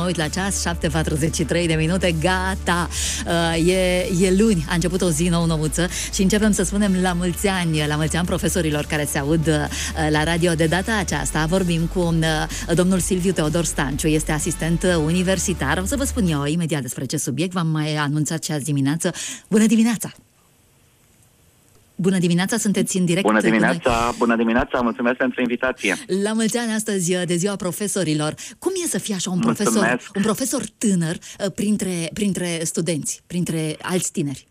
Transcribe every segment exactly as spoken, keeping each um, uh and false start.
uit la ceas, șapte patruzeci și trei de minute, gata, uh, e, e luni, a început o zi nou-nouță și începem să spunem la mulți ani, la mulți ani profesorilor care se aud uh, la radio. De data aceasta vorbim cu uh, domnul Silviu Teodor Stanciu, este asistent universitar. O să vă spun eu imediat despre ce subiect, v-am mai anunțat și azi dimineață. Bună dimineața! Bună dimineața, sunteți în direct. Bună dimineața, bună dimineața, mulțumesc pentru invitație. La mulți ani astăzi de ziua profesorilor. Cum e să fie așa un mulțumesc. profesor, un profesor tânăr printre, printre studenți, printre alți tineri?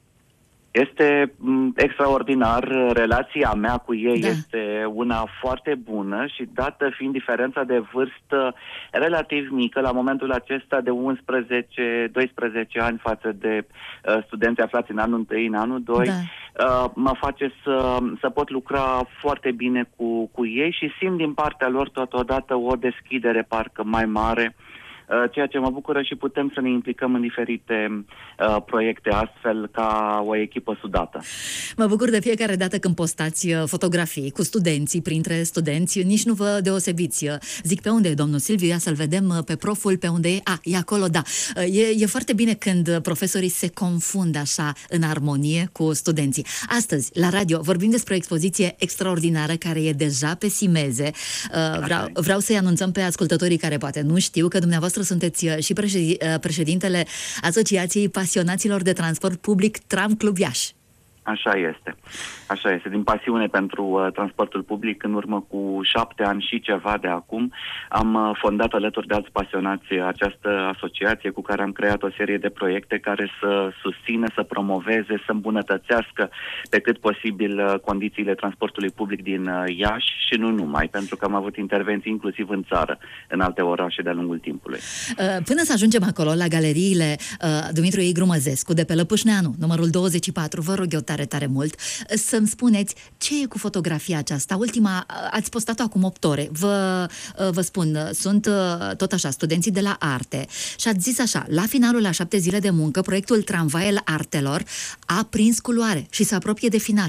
Este extraordinar, relația mea cu ei da. este una foarte bună și dată fiind diferența de vârstă relativ mică, la momentul acesta de unsprezece doisprezece ani față de uh, studenții aflați în anul unu, în anul doi, da. uh, mă face să, să pot lucra foarte bine cu, cu ei și simt din partea lor totodată o deschidere parcă mai mare, ceea ce mă bucură și putem să ne implicăm în diferite uh, proiecte astfel ca o echipă sudată. Mă bucur de fiecare dată când postați fotografii cu studenții, printre studenți, nici nu vă deosebiți. Zic, pe unde e domnul Silviu? Ia să-l vedem pe proful, pe unde e? A, e acolo, da. E, e foarte bine când profesorii se confundă așa în armonie cu studenții. Astăzi, la radio, vorbim despre o expoziție extraordinară care e deja pe Simeze. Uh, vreau, vreau să-i anunțăm pe ascultătorii care poate nu știu că dumneavoastră sunteți și președintele Asociației Pasionaților de Transport Public Tram Club Iași. Așa este. Așa este. Din pasiune pentru uh, transportul public, în urmă cu șapte ani și ceva de acum, am uh, fondat alături de alți pasionați această asociație cu care am creat o serie de proiecte care să susțină, să promoveze, să îmbunătățească pe cât posibil uh, condițiile transportului public din uh, Iași și nu numai, pentru că am avut intervenții inclusiv în țară, în alte orașe de-a lungul timpului. Uh, până să ajungem acolo, la galeriile uh, Dumitru Ei Grumăzescu de pe Lăpușneanu, numărul douăzeci și patru, vă rog eu tare, tare mult să-mi spuneți ce e cu fotografia aceasta. Ultima, ați postat-o acum opt ore. Vă, vă spun, sunt tot așa studenții de la arte și ați zis așa, la finalul la șapte zile de muncă, proiectul Tramvai al Artelor a prins culoare și se apropie de final.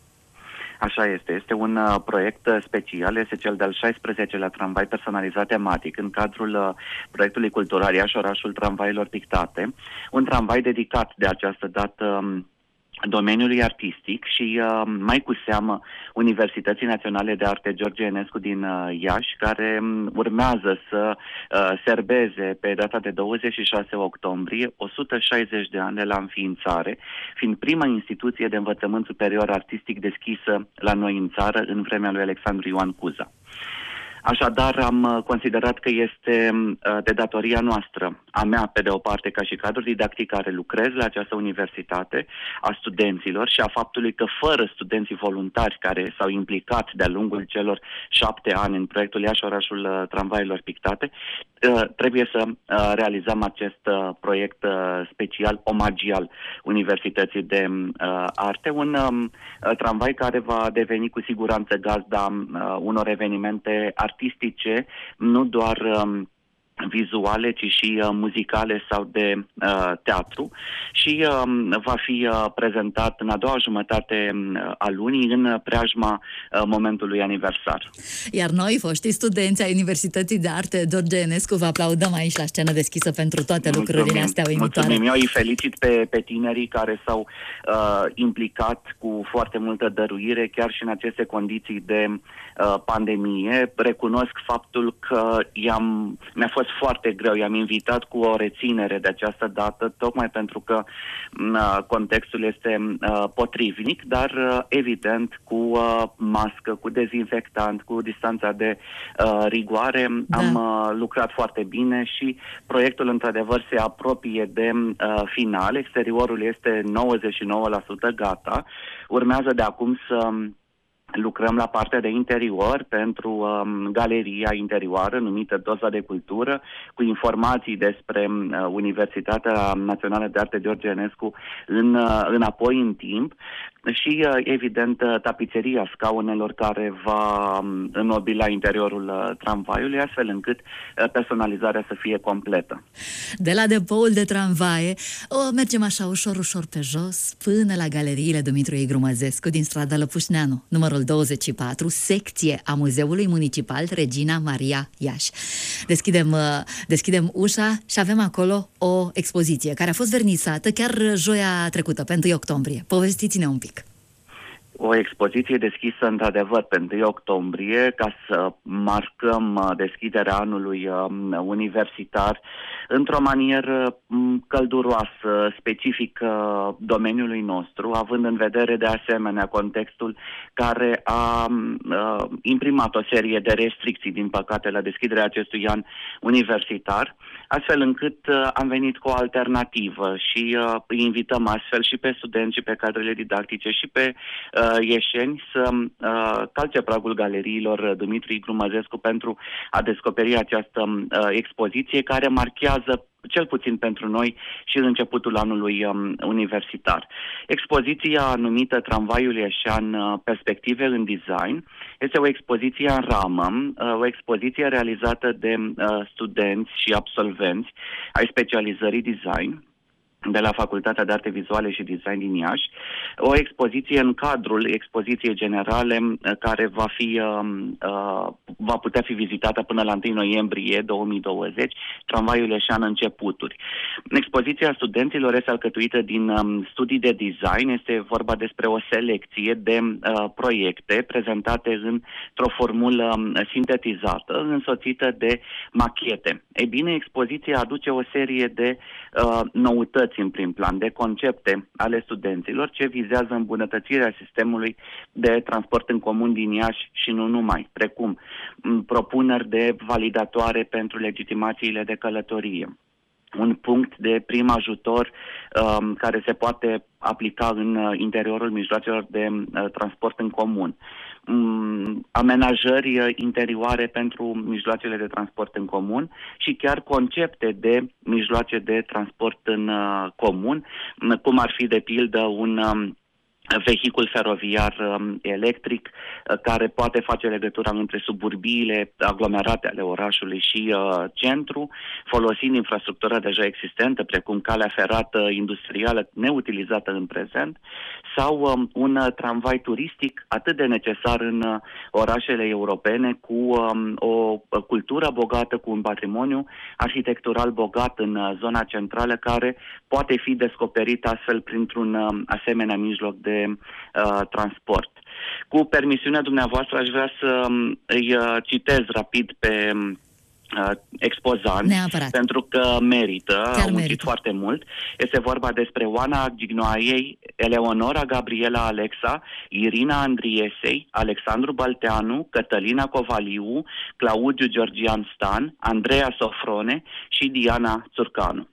Așa este. Este un uh, proiect special, este cel de-al șaisprezecelea tramvai personalizat tematic în cadrul uh, proiectului cultural Iași, orașul tramvailor pictate. Un tramvai dedicat de această dată um, domeniului artistic și uh, mai cu seamă Universității Naționale de Arte George Enescu din uh, Iași, care um, urmează să uh, serbeze pe data de douăzeci și șase octombrie o sută șaizeci de ani de la înființare, fiind prima instituție de învățământ superior artistic deschisă la noi în țară în vremea lui Alexandru Ioan Cuza. Așadar, am considerat că este de datoria noastră, a mea, pe de o parte, ca și cadru didactic care lucrez la această universitate, a studenților și a faptului că fără studenții voluntari care s-au implicat de-a lungul celor șapte ani în proiectul Iași, orașul tramvailor pictate, trebuie să realizăm acest proiect special, omagial Universității de Arte, un tramvai care va deveni cu siguranță gazda unor evenimente artistice, nu doar um, vizuale, ci și uh, muzicale sau de uh, teatru și uh, va fi uh, prezentat în a doua jumătate uh, a lunii în preajma uh, momentului aniversar. Iar noi, foștii studenți ai Universității de Arte George Enescu, vă aplaudăm aici la scenă deschisă pentru toate lucrurile mulțumim, astea uimitoare. Mulțumim. Eu îi felicit pe, pe tinerii care s-au uh, implicat cu foarte multă dăruire, chiar și în aceste condiții de uh, pandemie. Recunosc faptul că i-am, mi-a fost foarte greu, i-am invitat cu o reținere de această dată, tocmai pentru că uh, contextul este uh, potrivnic, dar uh, evident cu uh, mască, cu dezinfectant, cu distanța de uh, rigoare, da. am uh, lucrat foarte bine și proiectul într-adevăr se apropie de uh, final, exteriorul este nouăzeci și nouă la sută gata, urmează de acum să lucrăm la partea de interior pentru um, galeria interioară numită Doza de Cultură, cu informații despre uh, Universitatea Națională de Arte George Enescu în, uh, înapoi în timp și, uh, evident, uh, tapiseria scaunelor care va um, înobila interiorul uh, tramvaiului, astfel încât uh, personalizarea să fie completă. De la depoul de tramvaie, o, mergem așa ușor, ușor pe jos, până la galeriile Dumitru Ei Grumăzescu din strada Lăpușneanu, numărul douăzeci și patru, secție a Muzeului Municipal Regina Maria Iași. Deschidem, deschidem ușa și avem acolo o expoziție care a fost vernisată chiar joia trecută, pe întâi octombrie. Povestiți-ne un pic. O expoziție deschisă, într-adevăr, pe întâi octombrie, ca să marcăm deschiderea anului universitar într-o manieră călduroasă, specifică domeniului nostru, având în vedere, de asemenea, contextul care a imprimat o serie de restricții, din păcate, la deschiderea acestui an universitar, astfel încât am venit cu o alternativă și îi invităm astfel și pe studenți, și pe cadrele didactice, și pe ieșeni să uh, calce pragul galeriilor Dumitru Igru Măzescu pentru a descoperi această uh, expoziție care marchează, cel puțin pentru noi, și începutul anului um, universitar. Expoziția numită Tramvaiul Ieșean, uh, perspective în design, este o expoziție în ramă, uh, o expoziție realizată de uh, studenți și absolvenți ai specializării design de la Facultatea de Arte Vizuale și Design din Iași, o expoziție în cadrul expoziției generale care va fi uh, va putea fi vizitată până la întâi noiembrie două mii douăzeci, Tramvaiul Ieșean începuturi. Expoziția studenților este alcătuită din um, studii de design, este vorba despre o selecție de uh, proiecte prezentate într-o formulă um, sintetizată, însoțită de machete. Ei bine, expoziția aduce o serie de uh, noutăți în prim plan, de concepte ale studenților ce vizează îmbunătățirea sistemului de transport în comun din Iași și nu numai, precum propuneri de validatoare pentru legitimațiile de călătorie, un punct de prim ajutor um, care se poate aplica în uh, interiorul mijloacelor de uh, transport în comun, um, amenajări uh, interioare pentru mijloacele de transport în comun și chiar concepte de mijloace de transport în uh, comun, cum ar fi de pildă un um, vehicul feroviar um, electric uh, care poate face legătura între suburbiile aglomerate ale orașului și uh, centru, folosind infrastructura deja existentă, precum calea ferată industrială neutilizată în prezent, sau um, un uh, tramvai turistic atât de necesar în uh, orașele europene, cu um, o uh, cultură bogată, cu un patrimoniu arhitectural bogat în uh, zona centrală, care poate fi descoperit astfel printr-un uh, asemenea mijloc de Uh, transport. Cu permisiunea dumneavoastră aș vrea să um, îi uh, citez rapid pe uh, expozant, Neapărat. pentru că merită, Chiar a muncit merită. foarte mult. Este vorba despre Oana Gignoaiei, Eleonora Gabriela Alexa, Irina Andriesei, Alexandru Balteanu, Cătălina Covaliu, Claudiu Georgian Stan, Andreea Sofrone și Diana Țurcanu.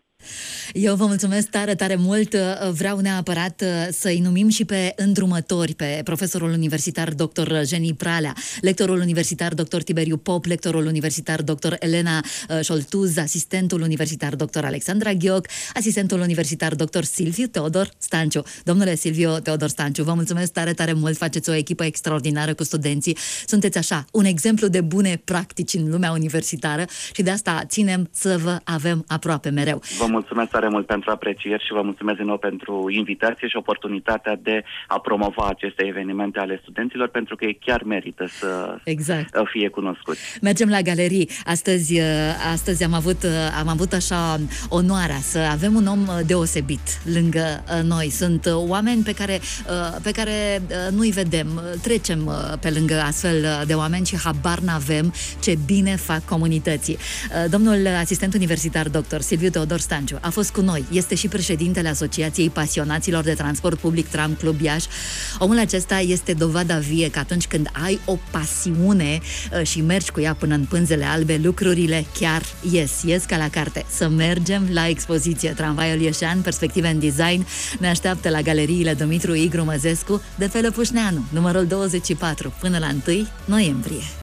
Eu vă mulțumesc tare, tare mult. Vreau neapărat să-i numim și pe îndrumători, pe profesorul universitar doctor Jenny Pralea, lectorul universitar doctor Tiberiu Pop, lectorul universitar doctor Elena Șoltuz, asistentul universitar doctor Alexandra Ghioc, asistentul universitar doctor Silviu Teodor Stanciu. Domnule Silviu Teodor Stanciu, vă mulțumesc tare, tare mult. Faceți o echipă extraordinară cu studenții. Sunteți așa, un exemplu de bune practici în lumea universitară și de asta ținem să vă avem aproape mereu. Vă mulțumesc tare mult pentru aprecieri și vă mulțumesc din nou pentru invitație și oportunitatea de a promova aceste evenimente ale studenților, pentru că ei chiar merită să exact. fie cunoscuți. Mergem la galerii. Astăzi, astăzi am avut, am avut așa onoarea să avem un om deosebit lângă noi. Sunt oameni pe care, pe care nu-i vedem. Trecem pe lângă astfel de oameni și habar n-avem ce bine fac comunității. Domnul asistent universitar doctor Silviu Teodor Stanciu a fost cu noi. Este și președintele Asociației Pasionaților de Transport Public Tram Club Iași. Omul acesta este dovada vie că atunci când ai o pasiune și mergi cu ea până în pânzele albe, lucrurile chiar ies. Ies ca la carte. Să mergem la expoziție Tramvaiul Ieșean, perspective în design. Ne așteaptă la galeriile Dumitru Igru Măzescu de pe Lăpușneanu, numărul douăzeci și patru, până la întâi noiembrie.